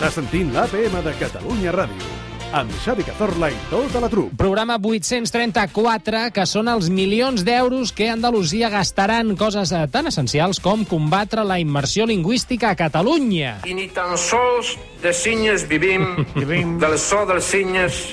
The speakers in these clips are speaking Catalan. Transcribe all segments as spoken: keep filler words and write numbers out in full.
Estàs sentint l'A P M de Catalunya Ràdio, amb Xavi Cazorla i tota la trup. Programa vuit-cents trenta-quatre, que són els milions d'euros que Andalusia gastaran coses tan essencials com combatre la immersió lingüística a Catalunya. I ni tan sols de cinyes vivim, del so dels cinyes,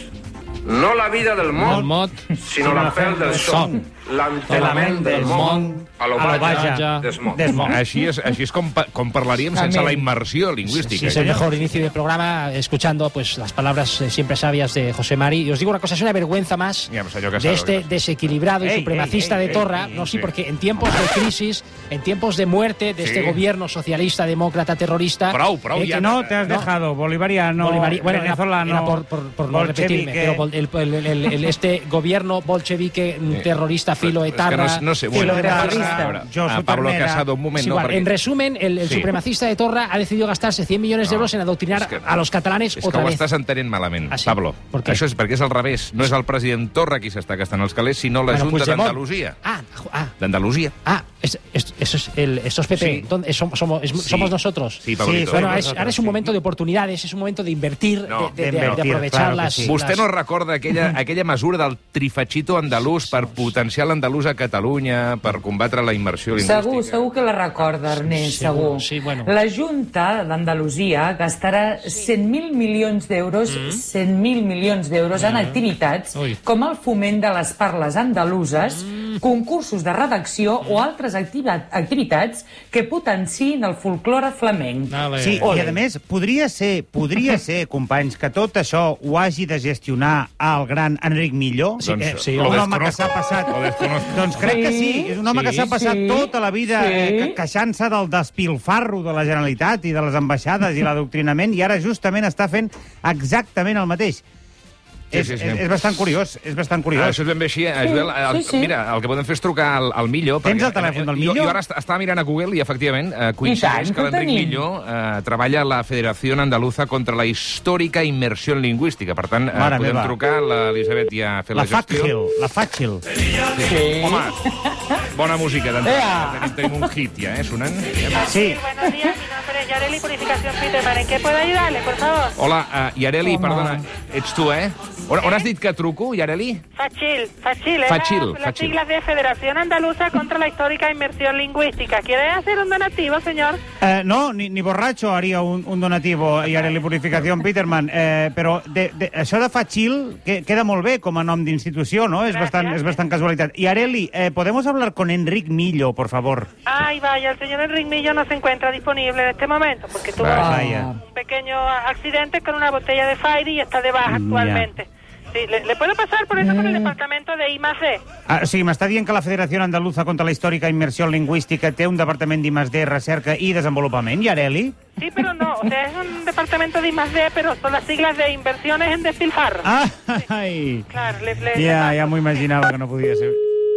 no la vida del món, mot, sinó la fel del son, l'entelament del món, a l'ovaja desmont. Així és, així és com, com parlaríem sense la immersió lingüística. Sí, es el mejor inicio del programa, escuchando pues las palabras eh, siempre sabias de José Mari. Y os digo una cosa, es una vergüenza más ya, pues, yo que de este que desequilibrado y ey, supremacista ey, ey, de Torra. ey, no, sí, sí, porque en tiempos de crisis, en tiempos de muerte de sí. este gobierno socialista, demócrata, terrorista... Prou, prou, eh, ja. que No, te has no, dejado, bolivariano, Bolivari, bueno, venezolano, era por, por, por no repetirme, pero el, el, el, el, este gobierno bolchevique Eh, terrorista, filo etarra... Es que no, no sé, bueno, filoetarrista. Yo, a Pablo Casado, un moment, Sí, no, bueno, perquè... en resumen, el, el Sí. supremacista de Torra ha decidido gastarse cien millones de No, euros en adoctrinar és que- a los catalanes És que otra ho vez. estàs entenent malament, Ah, sí? Pablo. Per què? Això és perquè és al revés. No és el president Torra qui s'està gastant els calés, sinó la Bueno, Junta Puigdemont. d'Andalusia. Ah, ah, D'Andalusia. ah, es, es, eso es el, esto es P P. Sí. ¿Dónde- somos, somos, es- Sí. somos nosotros. Sí, Pablito. Bueno, somos es, nosotros, ahora es un sí. momento de oportunidades, es un momento de invertir, No, de, de, de de- de invertir, aprovechar claro que las... sí. Vostè las- no recorda aquella, aquella mesura del trifachito andalús per potenciar l'andalús a Catalunya, per combatre la immersió lingüística? Segur, segur que la recorda, Ernest, Segur, segur. sí, bueno. La Junta d'Andalusia gastarà cent mil milions d'euros, mm. cent mil milions d'euros en activitats Ui. com el foment de les parles andaluses, mm. concursos de redacció o altres activa- activitats que potenciïn el folklore flamenc. Vale. Sí, Ole. i a més, podria ser, podria ser, companys, que tot això ho hagi de gestionar el gran Enric Millo, Sí, Doncs, eh, sí, lo un home que desconozco. s'ha passat... Lo desconozco. Doncs crec que sí, Sí, és un home que sí, s'ha passat sí, tota la vida sí. eh, que- queixant-se del despilfarro de la Generalitat i de les ambaixades i l'adoctrinament, i ara justament està fent exactament el mateix. Sí, és, sí, sí. és, és bastant curiós, és bastant Ah, curiós. això és ben bé així. eh, Joel, el, sí, sí. Mira, el que podem fer és trucar al, al Millo. Tens perquè- el telèfon del Jo, Millo? jo ara est- estava mirant a Google i, efectivament, eh, I coincideix tant, que que l'Enric tenim. Millo eh, treballa a la Federació Andaluza contra la històrica immersió lingüística. Per tant, eh, Mare podem meva. trucar a l'Elisabet i a fer la, La gestió. Fàcil, la Fàcil. Sí. Home, bona música d'entrada. Tenim, tenim un hit ja, eh, sonant. Sí. Buenos días, mi nombre es Yareli Purificación Peterman. ¿En qué puedo ayudarle, por favor? Hola, uh, Yareli, Home. perdona, ets tu, eh? On, on has dit que truco, Yareli? Fachil, Fachil, es Fachil, la- las Fachil. siglas de Federación Andaluza contra la Histórica Inmersión Lingüística. ¿Quiere hacer un donativo, señor? Eh, no, ni, ni borracho haría un, un donativo i haré la purificació Peterman, eh, però de, de, això de Fachil que, queda molt bé com a nom d'institució, no? És Gràcies. bastant, és bastant casualitat. I Areli, eh, ¿podemos hablar con Enric Millo, por favor? Ay, vaya, el señor Enrique Millo no se encuentra disponible en este momento porque tuvo Vaya. un pequeño accidente con una botella de Fairy y está de baja Ya. actualmente. Sí, ¿le, le puedo pasar por eso por el departamento de I más D? Ah, o sigui, m'està dient que la Federació Andaluza contra la Històrica Immersió Lingüística té un departament d'I més D, recerca i desenvolupament. I Areli? Sí, pero no, o sea, es un departamento de I más D, pero son las siglas de inversiones en despilfarro. Ah, ai. Claro, le, le, Ja, le ja m'ho imaginava que no podia ser.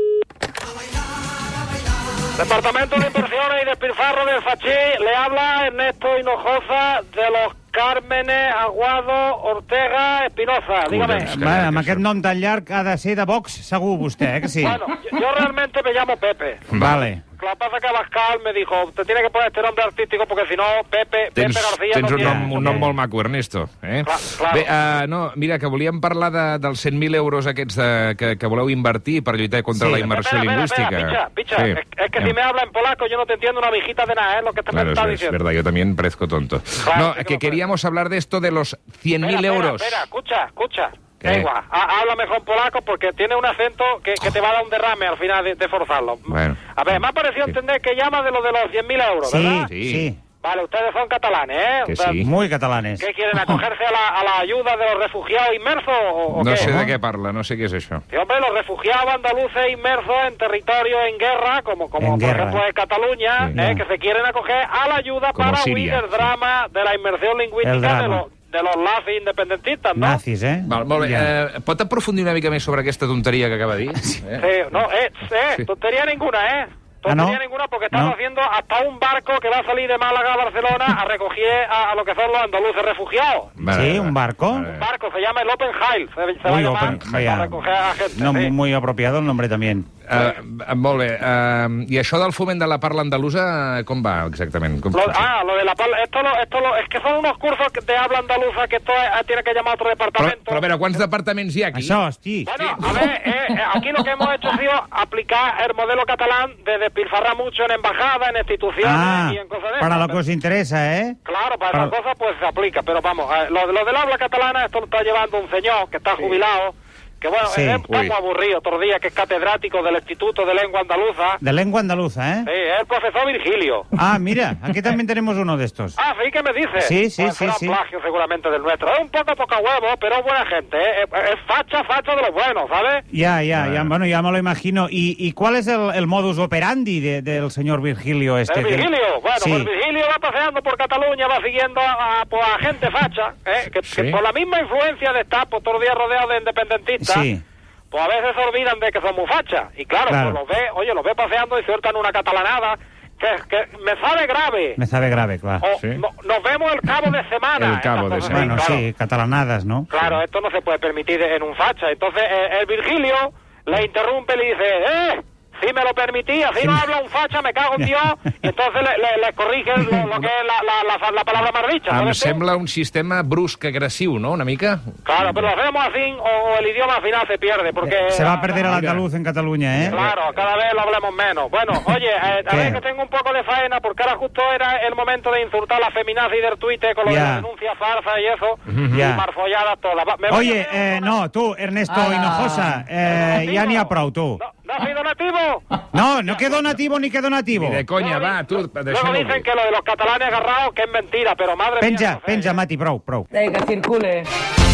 Departamento de Inversiones y Despilfarro del Fachí, le habla Ernesto Hinojosa de los Cármenes, Aguado, Ortega, Espinoza. Dígame. Collons. Va, amb aquest nom tan llarg ha de ser de Vox, segur, vostè, eh, que sí? Bueno, yo, yo realmente me llamo Pepe. Vale. Lo que pasa es que Abascal me dijo, te tiene que poner este nombre artístico porque si no, Pepe, Tens, Pepe García tens no un, tiene... nom, un nom molt maco, Ernesto. Eh? Clar, claro. Bé, uh, no, mira, que volíem parlar de, dels cent mil euros aquests de, que, que voleu invertir per lluitar contra Sí. la immersió Espera, espera, lingüística. espera, picha, picha. Sí. Es, es que Eh, si me habla en polaco yo no te entiendo una viejita de nada, ¿eh? Lo que te Claro, me es, está es diciendo. verdad, yo también parezco tonto. Claro, no, sí que que lo queríamos hablar de esto de los cien mil Espera, euros. Espera, espera, escucha, escucha. ¿Qué? Da igual, ha- habla mejor en polaco porque tiene un acento que, que te va a dar un derrame al final de, de forzarlo. Bueno. A ver, me ha parecido Sí. entender que llama de lo de los cien mil euros, Sí, ¿verdad? Sí. sí. Vale, ustedes son catalanes, ¿eh? Que O sea, sí. Muy catalanes. ¿Qué quieren, acogerse a la, a la ayuda de los refugiados inmersos o, o No qué? sé de què parla, no sé què és això. Sí, hombre, los refugiados andaluces inmersos en territorio en guerra, como, como En por guerra. ejemplo en Cataluña, Sí. eh, que se quieren acoger a la ayuda Como para huir Siria, del sí. drama de la inmersión El lingüística drama. de los, de los nazis independentistas, ¿no? Nazis, eh? Val, molt bé. Ja. Eh, pot aprofundir una mica més sobre aquesta tonteria que acaba de dir? Sí, Eh? no, eh, eh, Sí. tontería ninguna, ¿eh? Ah, Tontería ¿no? ninguna porque estamos ¿No? haciendo hasta un barco que va a salir de Málaga a Barcelona a recoger a, a lo que son los andaluces refugiados. Vale, Sí, vale, un barco. vale. Un barco, se llama el Open Heil, se, se va a Muy llamar open, para vaya. recoger a gente. No, sí. muy apropiado el nombre también. Uh, molt bé. Uh, I això del foment de la parla andalusa, com va exactament? Com... Lo, ah, lo de la parla... Esto, lo, esto lo, es que son unos cursos de habla andaluza que esto es, tiene que llamar a otro Però, departamento. però a veure, quants departaments hi ha aquí? Això, hosti. Bueno, a ver, eh, eh, aquí lo que hemos hecho ha sido aplicar el modelo catalán de despilfarrar mucho en embajadas, en instituciones Ah, y en cosas de para esas. lo que os interesa, ¿eh? Claro, para Para- esas cosas pues se aplica, pero vamos, eh, lo, lo del habla catalana, esto lo está llevando un señor que está jubilado, que bueno, Sí. es, está Uy. muy aburrido otro día, que es catedrático del Instituto de Lengua Andaluza. De lengua andaluza, ¿eh? Sí, es el profesor Virgilio. Ah, mira, aquí también tenemos uno de estos. Ah, ¿sí? ¿Qué me dices? Sí, sí, Pues sí, será sí. plagio seguramente del nuestro. Es un poco poca huevo, pero es buena gente, ¿eh? Es, es facha, facha de los buenos, ¿sabes? Ya, ya, ya, bueno, ya me lo imagino. ¿Y, y cuál es el, el modus operandi de- del señor Virgilio este? El Que- Virgilio, bueno, Sí. pues Virgilio va paseando por Cataluña, va siguiendo a, a, pues, a gente facha, ¿eh? que, Sí. que por la misma influencia de estar pues, todos los días rodeados de independentistas, Sí. pues a veces se olvidan de que son muy fachas. Y claro, Claro. pues los ve, oye, los ve paseando y sueltan una catalanada que, que me sabe grave. Me sabe grave, claro. O Sí. no- nos vemos el cabo de semana. El cabo estas de cosas así, Bueno, claro. sí, catalanadas, ¿no? Claro, esto no se puede permitir en un facha. Entonces eh, el Virgilio le interrumpe y le dice, ¡eh! Si me lo permití, así no habla un facha, me cago en Dios, y entonces le, le, le corrige lo, lo que es la, la, la, la palabra más dicha. Em ¿sabes tú? sembla un sistema brusc, agressiu, no?, una mica? Claro, pero lo hacemos así o, o el idioma al final se pierde, porque... Se va a perder el andaluz en Cataluña, ¿eh? Claro, cada vez lo hablamos menos. Bueno, oye, eh, a ¿Qué? ver que tengo un poco de faena, porque ahora justo era el momento de insultar a la feminazi del Twitter con lo de Ya. la denuncia farsa y eso, Ya. y marfolladas todas. Va- me voy Oye, a hacer eh, una- no, tú, Ernesto Ah. Hinojosa, eh, ja n'hi ha prou, tu. ¿No, ¿No ha sido nativo? No, no que donativo ni que donativo. Ni de conya, va, tu, Luego deixem-ho. dicen que lo de los catalanes agarrados, que es mentira, pero madre Penja, mía... no sé. penja, Mati, prou, prou. Vinga, que circule.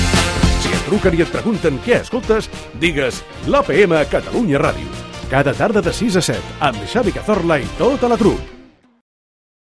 Si et truquen i et pregunten què escoltes, digues l'A P M Catalunya Ràdio. Cada tarda de sis a set, amb Xavi Cazorla i tota la trup.